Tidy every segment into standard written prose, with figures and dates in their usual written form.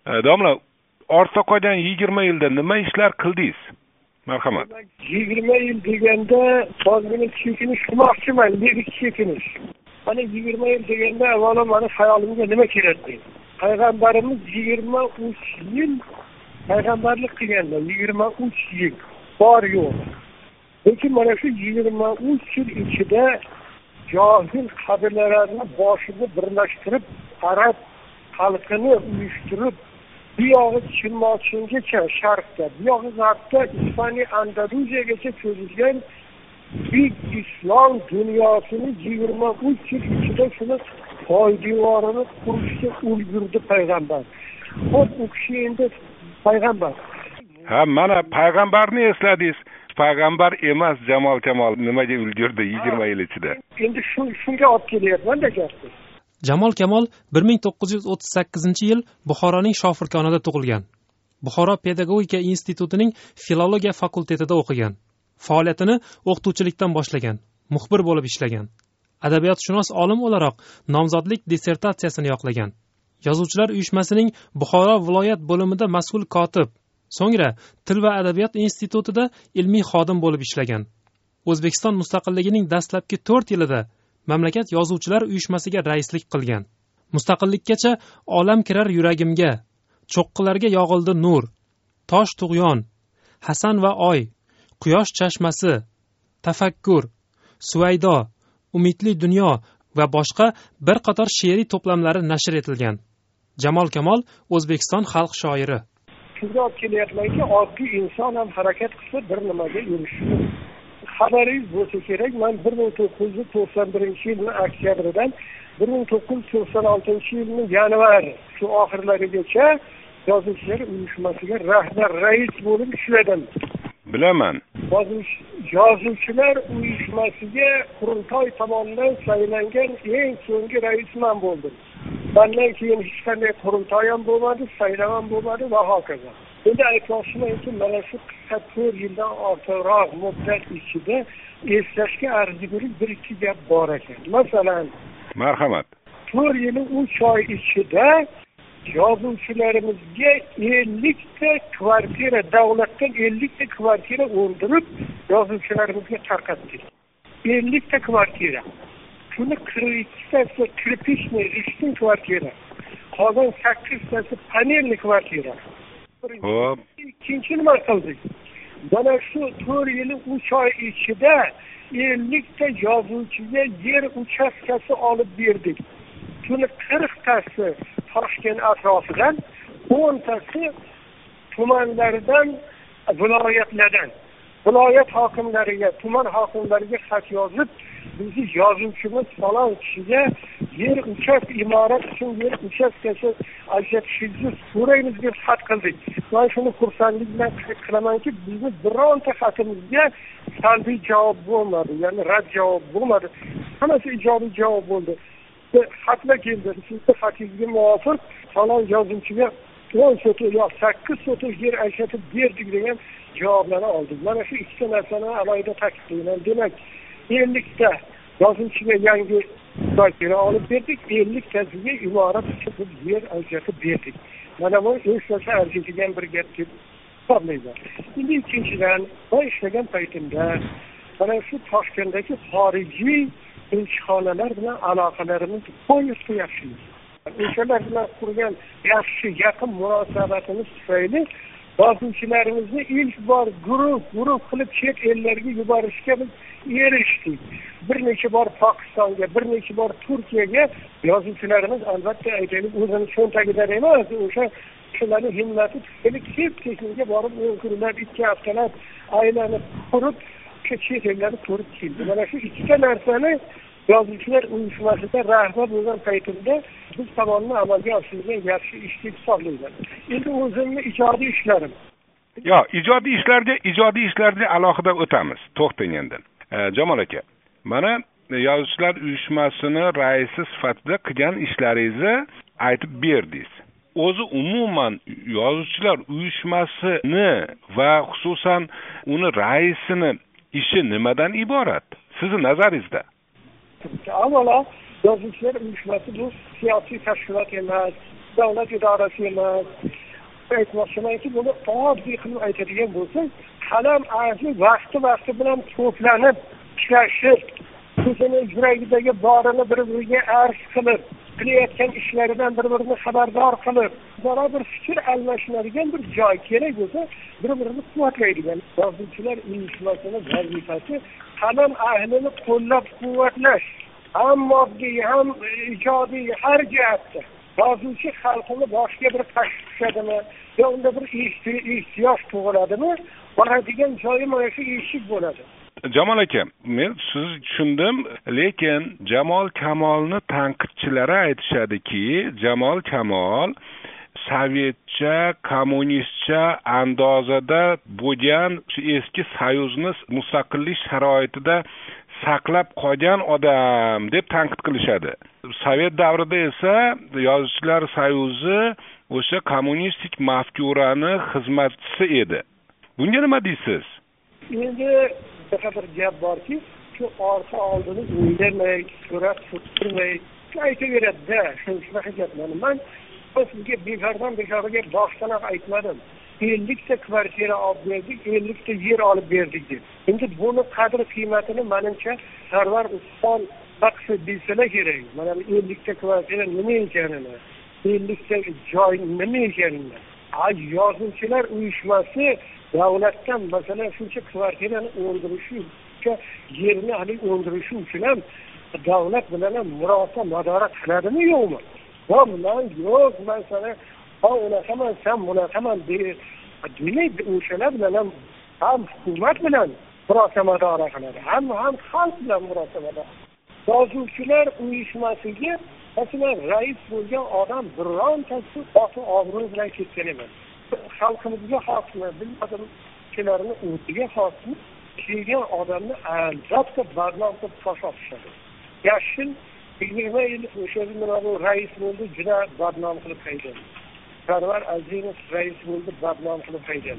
Domla, ortda qolgan 20 yilda nima ishlar qildingiz? Marhamat. 20 yil deganda hozirgi chekinish qilmoqchiman, lekin chekinish. Mana 20 yil deganda avvalo meni xayolimga nima keladi? Payg'ambarimiz 23 yil payg'ambarlik qilganlar, 23 yil bor yo'q. Lekin mana shu 23 yil ichida johil qabilalarni boshini birlashtirib, arab xalqini uyushtirib, bu yog'i Chilmochingacha sharqda, bu yog'i g'arbda Ispaniya, Andaluziyagacha cho'zilgan buyuk islom dunyosini 23 yil ichida shuni poydevorini qurishga ulgurdi payg'ambar. Xo'p, u kishi endi payg'ambar. Ha, mana payg'ambarni esladingiz. Payg'ambar emas Jamol Kamol nimaga ulgurdi 20 yil ichida? Endi shunga olib kelyapman-da gapni. Jamol Kamol 1938-yil Buxoroning Shofirkonida tug'ilgan. Buxoro pedagogika institutining filologiya fakultetida o'qigan. Faoliyatini o'qituvchilikdan boshlagan, muxbir bo'lib ishlagan. Adabiyotshunos olim o'laroq nomzodlik dissertatsiyasini yoqlagan. Yozuvchilar uyushmasining Buxoro viloyat bo'limida mas'ul kotib, so'ngra Til va adabiyot institutida ilmiy xodim bo'lib ishlagan. O'zbekiston mustaqilligining dastlabki 4 yilida mamlakat yozuvchilar uyushmasiga raislik qilgan. Mustaqillikkacha olam kirar yuragimga, cho'qqilarga yog'ildi nur, tosh tug'yon, Hasan va oy, quyosh chashmasi, tafakkur, Suvaydo, umidli dunyo va boshqa bir qator she'riy to'plamlari nashr etilgan. Jamol Kamol O'zbekiston xalq shoiri. Shunga olib kelyapmanki, oddiy inson ham harakat qilsa bir nimaga erishishi. Xabaringiz bo'lsa kerak, men 1991-yilning oktyabridan 1996-yilning yanvar shu oxirlarigacha yozuvchilar uyushmasiga rahbar rais bo'lib ishladim. Bilaman. Yozuvchilar uyushmasiga qurultoy tomonidan saylangan eng so'nggi rais men bo'ldim. Bundan keyin hech qanday qurultoy ham bo'lmadi, saylan ham bo'lmadi va hokazo. Endi aytmoqchimanki, mana shu qisqa 4 yildan ortiqroq muddat ichida eslashga arzigulik bir ikki gap bor ekan. Masalan, marhamat. 4 yil 3 oy ichida yozuvchilarimizga 50 ta kvartira, davlatdan 50 ta kvartira o'ndirib yozuvchilarimizga tarqatdik. 50 ta kvartira. Shuni 42 tasi kirpishniy ishtin kvartira. Qolgan 8 tasi panelli kvartira. Xo'p. Ikkinchi nima qildik? Mana shu 4 yil 3 oy ichida 50 ta yozuvchiga yer uchastkasi olib berdik. Shuni 40 tasi Toshkent atrofidan, 10 tasi tumanlardan, viloyatlardan. Viloyat hokimlariga, tuman hokimlariga xat yozib, bizni yozuvchimiz falon kishiga yer imorat uchun yer uchastkasi ajratishingizni so'raymiz deb xat qildik. Men shuni xursandlik bilan qilamanki, bizni bironta xatimizga salbiy javob bo'lmadi, ya'ni rad javob bo'lmadi. Hammasi ijobiy javob bo'ldi. Xatlar keldi. Sizning xatingizga muvofiq falon yozuvchiga 10 sotuq yo 8 sotuq yer ajratib berdik degan javoblarni oldik. Mana shu ikkita narsani alohida ta'kidlayman. Demak, 50 ta yozuvchiga yangi kvartira olib berdik, 50 tasiga imorat uchun yer ajratib berdik. Mana bu eslashga arziydigan bir gap deb hisoblayman. Endi ikkinchidan, men ishlagan paytimda mana shu Toshkentdagi xorijiy elchixonalar bilan aloqalarimiz qo'yishga yaxshi. O'shalar bilan qurgan yaxshi yaqin munosabatimiz tufayli yozuvchilarimizni ilk bor guruh qilib chet ellarga yuborishga biz erishdik. Bir necha bor Pokistonga, bir necha bor Turkiyaga yozuvchilarimiz albatta aytaylik o'zini cho'ntagidan emas, o'shalarning himmati tufayli tez-tezga borib o'qirlar, 2 haftalar aylanib qurib chet ellarni ko'rib keldi. Mana shu ikkita narsani yozuvchilar uyushmasida rahbar bo'lgan paytimda biz tomonidan amalga oshirilgan yaxshi ish deb hisoblayman. Endi o'zimni ijodiy ishlarim. Yo, ijodiy ishlarga alohida o'tamiz. To'xtang endi. Jamol aka, mana yozuvchilar uyushmasini raisi sifatida qilgan ishlaringizni aytib berdingiz. O'zi umuman yozuvchilar uyushmasini va xususan uni raisini ishi nimadan iborat? Sizning nazaringizda? Avvalo, yozuvchilar uyushmasi bu siyosiy tashkilot emas, davlat idorasi emas, aytmoqchimanki, buni oddiy qilib aytadigan bo'lsak, qalam ahli vaqti bilan to'planib ishlashib, o'zini yuragidagi borini bir-biriga arz qilib, qilayotgan ishlaridan bir-birini xabardor qilib, bir fikr almashinadigan bir joy kerak bo'lsa, bir-birini quvvatlaydigan. Yozuvchilar uyushmasining vazifasi qalam ahlini qo'llab-quvvatlash, ham moddiy, ham ijodiy, har jihatda. Yozuvchi xalqini boshqa bir tashvish tushadimi, yo unda bir ehtiyoj tug'iladimi, boradigan joyi mana shu eshik bo'ladi. Jamol aka, men sizni tushundim, lekin Jamol Kamolni tanqidchilari aytishadiki, Jamol Kamol sovetcha, kommunistcha andozada bo'lgan shu eski Soyuzni mustaqillik sharoitida saqlab qolgan odam deb tanqid qilishadi. Sovet davrida esa Yozuvchilar Soyuzi o'sha kommunistik mafkurani xizmatchisi edi. Bunga nima deysiz? Endi bir gap borki, shu orqa oldini o'ylamay, so'rab surtirmay aytaveradi-da, shunaqa gaplarni. Men sizga bekorga boshdan aytmadim. 50 ta kvartira olib berdik, 50 ta yer olib berdik deb. Endi buni qadr qiymatini menimcha Sarvar Usmon taqsid bilsalar kerak. Mana 50 ta kvartira nima ekanini, 50 ta joy nima ekanini. Yozuvchilar uyushmasi davlatdan masalan shuncha kvartirani o'ndirishi, yerni hali o'ndirishi uchun ham davlat bilan ham murosa madora qiladimi yo'qmi? Yo'q, men sana unaqaman, sen bunaqaman demaydi. O'shalar bilan ham hukumat bilan murosa madora qiladi, ham xalq bilan murosa madora. Yozuvchilar uyushmasiga masalan rais bo'lgan odam birontasi oti obro' bilan ketgan emas. Xalqimizga hokimi, bilmadim kilarini o'tiga hokimi kelgan odamni albatta badnom qilib to'shashadi. Yashin 20 yil o'sha nima bu rais bo'ldi, juda badnom qilib qo'ygan. Sarvar Azimov rais bo'ldi, badnom qilib qo'ygan.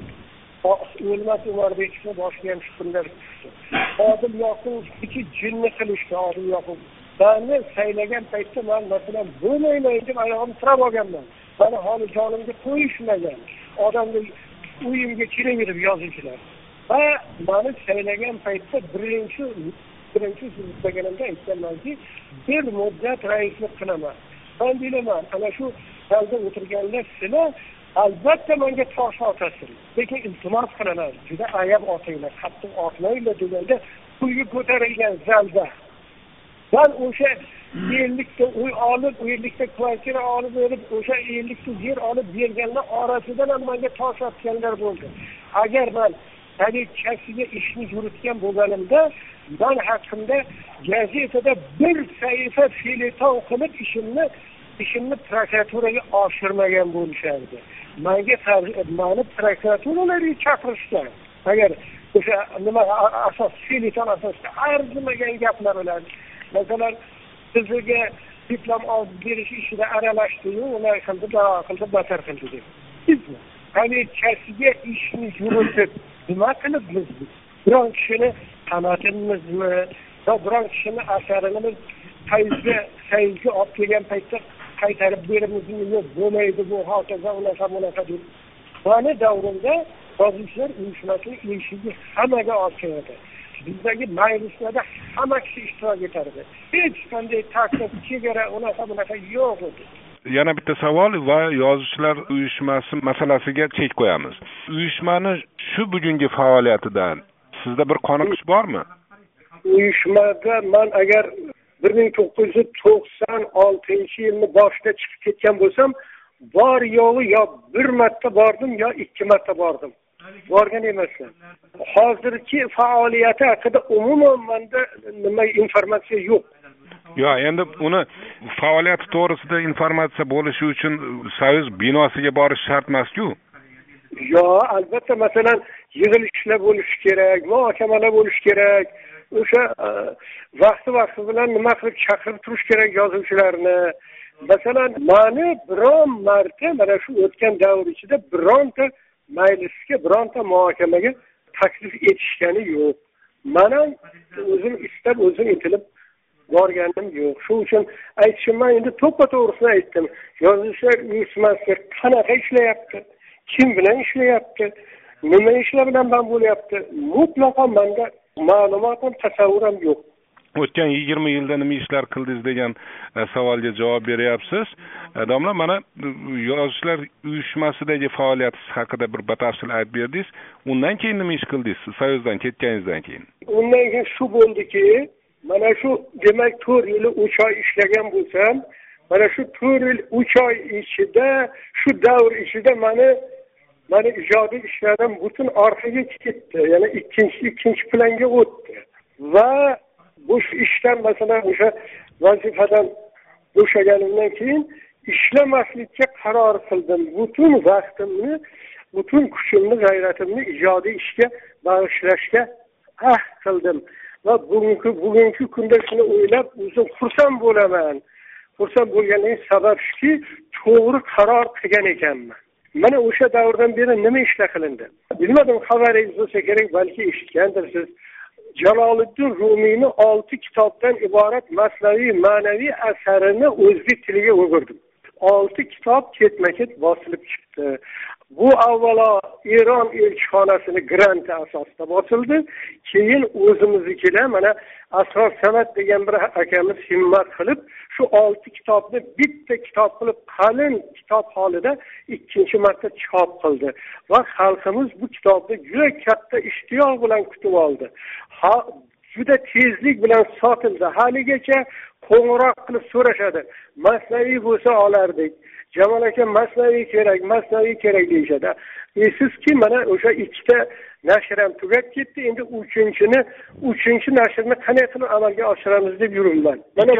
O'lmas Umarbekovni boshiga ham shukunlar tushdi. Odil Yoqub ikki jinni qilishdi, Odil Yoqub. Bani saylagan paytda men masalan bo'lmayman deb oyog'imni tirab olganman. Bani holi jonimga qo'yishmagan. Odamni uyimga kelaverib yozuvchilar. Va meni saylagan paytda birinchi so'zlaganimda aytganmanki, bir muddat raislik qilaman. Men bilaman, ana shu zalda o'tirganlar sizlar albatta menga tosh otasizlar. Lekin iltimos qilaman, juda ayab otinglar, qattiq otmaylar deganda pulga ko'tarilgan zalda. Ben o'sha 50 ta uy olib, 50 ta kvartira olib berib, o'sha 50 ta yer olib berganlar orasidan ham menga tosh otganlar bo'ldi. Agar men politsiyaga ishni yuritgan bo'lganimda, men haqimda gazetada bir sahifa feleton qilib ishimni prokuraturaga oshirmagan bo'lishardi. Menga meni prokuraturalarga chaqirishgan. Agar o'sha nima asos feleton asosida arzimagan gaplar bilan masalan sizga diplom olib berish ishida aralashdi-yu, ular qildi, batar qildi deb. Bizmi politsiyasiga ishni yuritib nima qilibmiz biz? Biron kishini qamatdimizmi? Yo biron kishini asarini sayga olib kelgan paytda qaytarib beramizmi? Yo'q, bo'lmaydi bu, hokazo unaqa deb. Mana davrimda yozuvchilar uyushmasining eshigi hammaga ochiq edi. Bizdagi majlislarda hamma kishi ishtirok etardi. Hech qanday taqiq, chegara, unaqa yo'q edi. Yana bitta savol va yozuvchilar uyushmasi masalasiga chek qo'yamiz. Uyushmani shu bugungi faoliyatidan sizda bir qoniqish bormi? Uyushmada men agar 1996-yilni boshida chiqib ketgan bo'lsam, bor yo'g'i yo bir marta bordim, yo 2 marta bordim. Borgan emasman. Hozirgi faoliyati haqida umuman menda nima informatsiya yo'q. Yo, endi uni faoliyati to'g'risida informatsiya bo'lishi uchun Soyuz binosiga borish shart emas-ku. Yo, albatta masalan yig'ilishlar bo'lishi kerak, muhokamalar bo'lishi kerak. O'sha vaqti bilan nima qilib chaqirib turish kerak yozuvchilarni. Masalan, meni biron marta mana shu o'tgan davr ichida bironta majlisga, bironta muhokamaga taklif etishgani yo'q. Mana o'zim istab, o'zim intilib borganim yo'q. Shu uchun aytishim, men endi to'g'risini aytdim. Yozuvchilar uyushmasi qanaqa ishlayapti? kim bilan ishlayapti, nima ishlar bilan bo'lyapti, mutlaqo menda ma'lumot ham tasavvur ham yo'q. O'tgan 20 yilda nima ishlar qildingiz degan savolga javob beryapsiz. Domla, mana yozuvchilar uyushmasidagi faoliyatingiz haqida bir batafsil aytib berdingiz. Undan keyin nima ish qildingiz? Soyuzdan ketganingizdan keyin. Undan keyin shu bo'ldiki, mana shu demak 4 yil 3 oy ishlagan bo'lsam, mana shu 4 yil 3 oy ichida, shu davr ichida mani ijodiy ishlarim butun orqaga ketdi. Ya'ni ikkinchi planga o'tdi. Va bu ishdan masalan o'sha vazifadan bo'shaganimdan keyin ishlamaslikka qaror qildim. Butun vaqtimni, butun kuchimni, g'ayratimni ijodiy ishga bag'ishlashga ahd qildim. Va bugungi kunda shuni o'ylab o'zim xursand bo'laman. Xursand bo'lganim sabab shuki, to'g'ri qaror qilgan ekanman. Mana o'sha davrdan beri nima ishlar qilindi? Bilmadim, xabaringiz bo'lsa kerak, balki eshitgandirsiz. Jaloliddin Rumiyni 6 kitobdan iborat masnaviy ma'naviy asarini o'zbek tiliga o'girdim. 6 kitob ketma-ket bosilib chiqdi. Bu avvalo Eron elchixonasini granti asosida bosildi. Keyin o'zimiznikilar mana Asror Samad degan bir akamiz himmat qilib shu 6 kitobni bitta kitob qilib qalin kitob holida ikkinchi marta chop qildi. Va xalqimiz bu kitobni juda katta ishtiyoq bilan kutib oldi. Juda tezlik bilan sotildi. Haligacha qo'ng'iroq qilib so'rashadi. Masnaviy bo'lsa olardik. Jamol aka masnaviy kerak deyishadi. Sizki mana o'sha ikkita nashr ham tugab ketdi. Endi 3-chi nashrni qanday qilib amalga oshiramiz deb yuribman.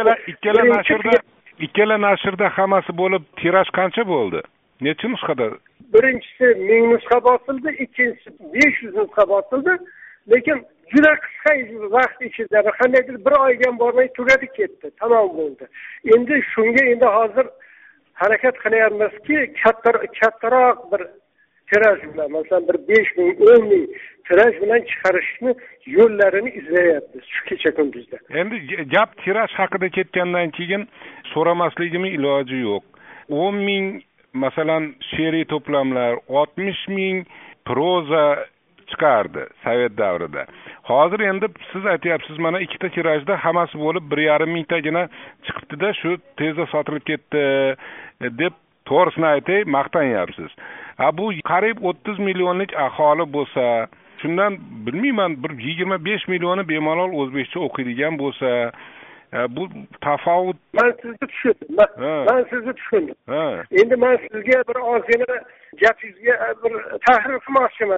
Ikkala nashrda hammasi bo'lib tiraj qancha bo'ldi? Necha nusxada? Birinchisi 1000 nusxa bosildi, ikkinchisi 500 nusxa bosildi. Lekin juda qisqa vaqt ichida qandaydir bir oyga bormay tugadi ketdi. Tamom bo'ldi. Endi shunga hozir harakat qilyapmizki, kattaroq bir tiraj bilan, masalan bir 5000, 10000 tiraj bilan chiqarishni yo'llarini izlayapmiz shu kecha kunduzda. Endi gap tiraj haqida ketgandan keyin so'ramasligimning iloji yo'q. 10000 masalan she'riy to'plamlar, 60000 proza chiqardi Sovet davrida. Hozir endi siz aytyapsiz, mana ikkita tirajda hammasi bo'lib 1,5 mingtagina chiqibdi-da, shu tezda sotilib ketdi deb to'g'risini aytay, maqtanyapsiz. Bu qariyb 30 millionlik aholi bo'lsa, shundan bilmayman bir 25 millioni bemalol o'zbekcha o'qiydigan bo'lsa, bu tafovut. Men sizni tushundim. Endi men sizga bir ozgina gapingizga bir tahrir qilmoqchiman.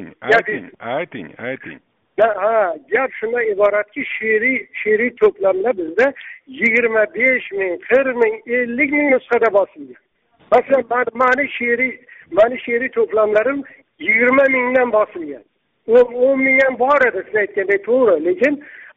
Ayting. Gap shundan iboratki, she'riy to'plamlar bizda 25 ming, 40 ming, 50 ming nusxada bosilgan. Masalan, mani she'riy to'plamlarim 20 mingdan bosilgan. 10 ming ham bor edi, siz aytgandek to'g'ri, lekin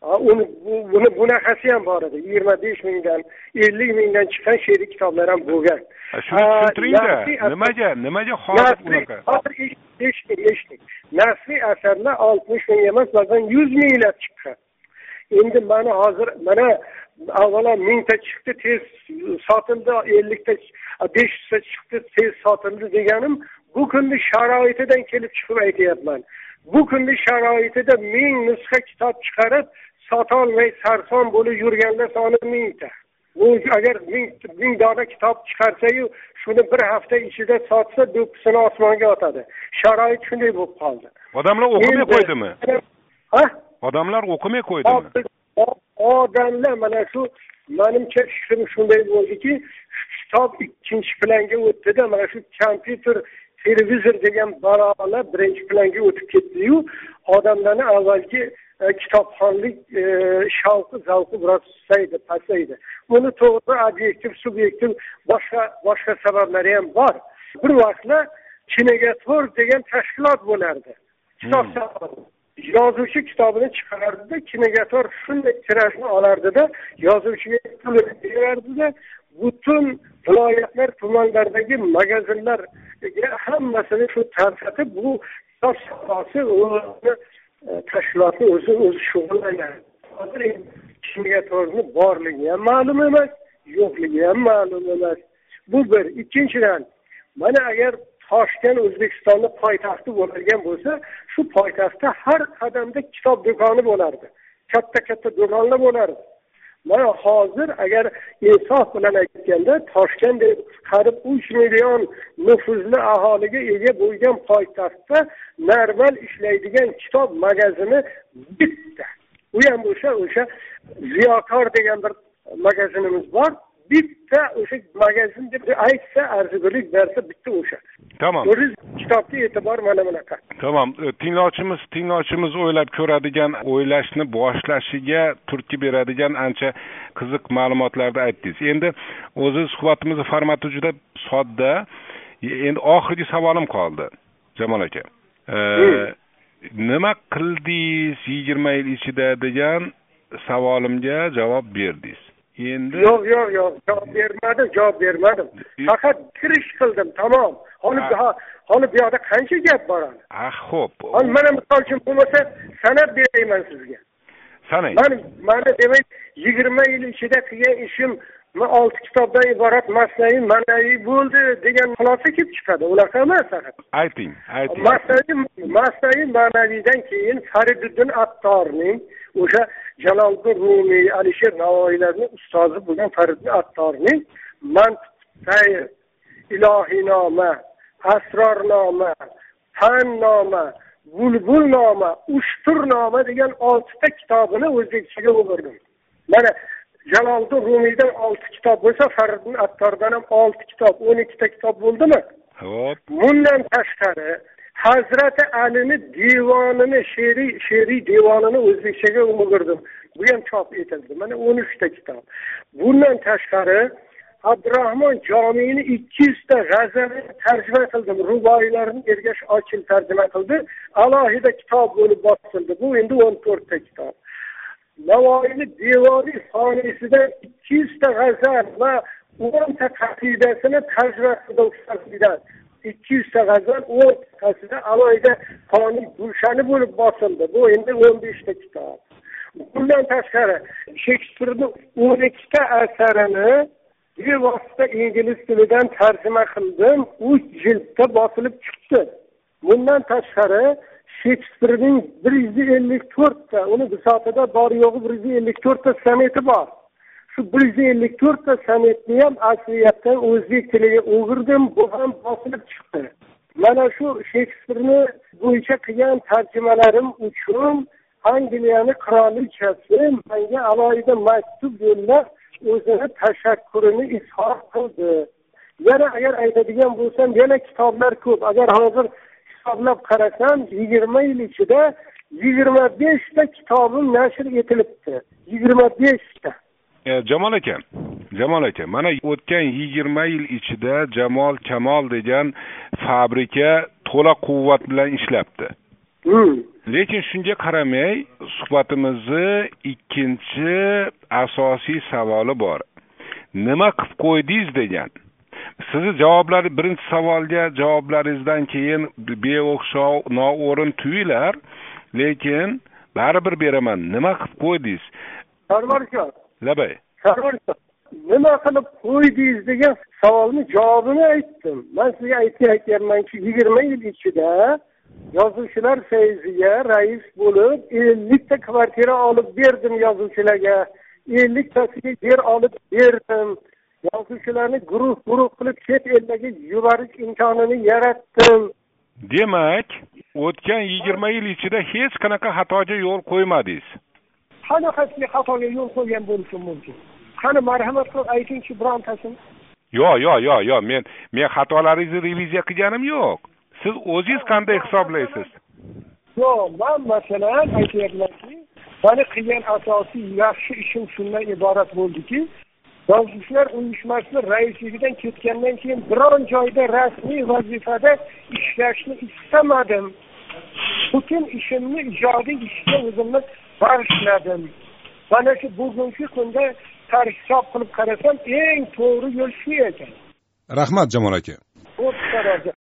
bunaqasi ham bor edi. 25 mingdan, 50 mingdan chiqqan she'riy kitoblar ham bo'lgan. Shuni tushuntiring-da. Nimaga hozir bunaqa? Hozir eshitdik. Nasriy asarlar 60 ming emas, ba'zan 100 minglab chiqqan. Endi mana hozir avvalo 1000 ta chiqdi, tez sotildi, 50 ta, 500 ta chiqdi, tez sotildi deganim bu kunning sharoitidan kelib chiqib aytyapman. Bu kunning sharoitida 1000 nusxa kitob chiqarib sotolmay sarson bo'lib yurganlar soni 1000 ta. Bu agar 1000 dona kitob chiqarsa-yu, shuni bir hafta ichida sotsa, do'ppisini osmonga otadi. Sharoit shunday bo'lib qoldi. Odamlar o'qimay qo'ydimi? Odamlar o'qimay qo'ydimi? Odamlar mana shu menimcha fikrim shunday bo'ldiki, kitob ikkinchi planga o'tdi-da, mana shu kompyuter, televizor degan balolar birinchi planga o'tib ketdi-yu, odamlarning avvalgi kitobxonlik zavqi biroz pasaydi. Buni to'g'ri obyektiv, subyektiv boshqa sabablari ham bor. Bir vaqtlar Kinegator degan tashkilot bo'lardi. Kitob yozuvchi kitobini chiqarardi-da, Kinegator shunday tirajni olardi-da, yozuvchiga pul berardi-da, butun viloyatlar, tumanlardagi magazinlarga hammasini shu tarqatib, bu kitob savdosi tashkilotni o'zi shug'ullanadi. Hozir Kinegatorni borligi ham ma'lum emas, yo'qligi ham ma'lum emas. Bu bir. Ikkinchidan, mana agar Toshkent O'zbekistonni poytaxti bo'lgan bo'lsa, shu poytaxtda har qadamda kitob do'koni bo'lardi. Katta do'konlar bo'lardi. Mana hozir agar insof bilan aytganda Toshkent qarib 3 million nufuzli aholiga ega bo'lgan poytaxtda normal ishlaydigan kitob magazini bitta. U ham o'sha Ziyokor degan bir magazinimiz bor. Bitta o'sha magazin deb aytsa arzigulik bersa bitta o'sha. Tamam. O'ziz kitobga e'tibor mana bunaqa. Tamam. Tinglovchimiz o'ylab ko'radigan, o'ylashni boshlashiga turtki beradigan ancha qiziq ma'lumotlarni aytdingiz. Endi o'zi suhbatimiz formati juda sodda. Endi oxirgi savolim qoldi, Jamol aka. Nima qildingiz 20 yil ichida degan savolimga javob berdingiz. Endi Yo'q, javob bermadim. Faqat kirish qildim, tamom. Hali bu yoqda qancha gap boradi? Xo'p. Mana misol uchun bo'lmasa sanab berayman sizga. Sanang. Mana demak 20 yil ichida qilgan ishim 6 kitobdan iborat masnaviy, ma'naviy bo'ldi degan xulosa kelib chiqadi. Unaqa emas faqat. Ayting. Masnaviy ma'naviydan keyin Fariduddin Attorning o'sha Jaloliddin Rumiy, Alisher Navoiylarning ustozi bo'lgan Fariduddin Attorning Mantiq-sayr, Ilohinoma, Asrornoma, Fannoma, Bulbulnoma, Ushturnoma degan 6 ta kitobini o'zbekchaga o'girdim. Mana Jaloliddin Rumiydan 6 kitob bo'lsa, Fariduddin Attordan ham 6 kitob, 12 ta kitob bo'ldimi? Xo'p. Bundan tashqari Hazrati Alini devonini, she'riy devonini o'zbekchaga o'girdim. Bu ham chop etildi. Mana 13 ta kitob. Bundan tashqari Abdurahmon Jomiyni 200 ta g'azalini tarjima qildim. Ruboiylarni Ergash Ochil tarjima qildi. Alohida kitob bo'lib bosildi. Bu endi 14 ta kitob. Navoiyni Devoriy soniyasidan 200 ta g'azal va 10 ta qasidasini tarjima qildim. 200 ta g'azal, 10 tasida alohida qonun gulshani bo'lib bosildi. Bu endi 15 ta kitob. Bundan tashqari Shekspirning 12 ta asarini bevosita ingliz tilidan tarjima qildim. 3 jildda bosilib chiqdi. Bundan tashqari Shekspirning 154 ta, uni bisotida bor yo'g'i 154 ta soneti bor. Shu 154 ta sonetni ham asliyatdan o'zbek tiliga o'girdim, bu ham bosilib chiqdi. Mana shu Shekspirni bo'yicha qilgan tarjimalarim uchun Angliyani qirolichasi menga alohida maktub yo'llab o'zini tashakkurini izhor qildi. Yana agar aytadigan bo'lsam, yana kitoblar ko'p. Agar hozir hisoblab qarasam, 20 yil ichida 25 ta kitobim nashr etilibdi. 25 ta. Jamol aka, mana o'tgan 20 yil ichida Jamol Kamol degan fabrika to'la quvvat bilan ishlabdi. Lekin shunga qaramay, suhbatimizni ikkinchi asosiy savoli bor. Nima qilib qo'ydingiz degan. Sizni javoblari birinchi savolga javoblaringizdan keyin beo'xshov, noo'rin tuyular, lekin baribir beraman. Nima qilib qo'ydingiz? Sarvarjon. Labay. Sarvarjon. Nima qilib qo'ydingiz degan savolning javobini aytdim. Men sizga aytyapmanki, 20 yil ichida yozuvchilar sayziga rais bo'lib 50 ta kvartira olib berdim yozuvchilarga. 50 tasiga yer olib berdim. Yozuvchilarni guruh qilib chet elga yuborish imkonini yaratdim. Demak, o'tgan 20 yil ichida hech qanaqa xatoga yo'l qo'ymadingiz. Qanaqasiga xatoga yo'l qo'ygan bo'lishi mumkin? Qani marhamat qilib aytingchi birontasini. Yo'q. Men xatolaringizni reviziya qilganim yo'q. Siz o'zingiz qanday hisoblaysiz? Yo'q, men masalan aytyapmanki, meni qilgan asosiy yaxshi ishim shundan iborat bo'ldiki, Yozuvchilar uyushmasi raisligidan ketgandan keyin biron joyda rasmiy vazifada ishlashni istamadim. Butun ishimni ijodiy ishga o'zimni bag'ishladim. Mana shu bugungi kunda tarix hisob qilib qarasam, eng to'g'ri yo'l shu ekan. Rahmat Jamol aka.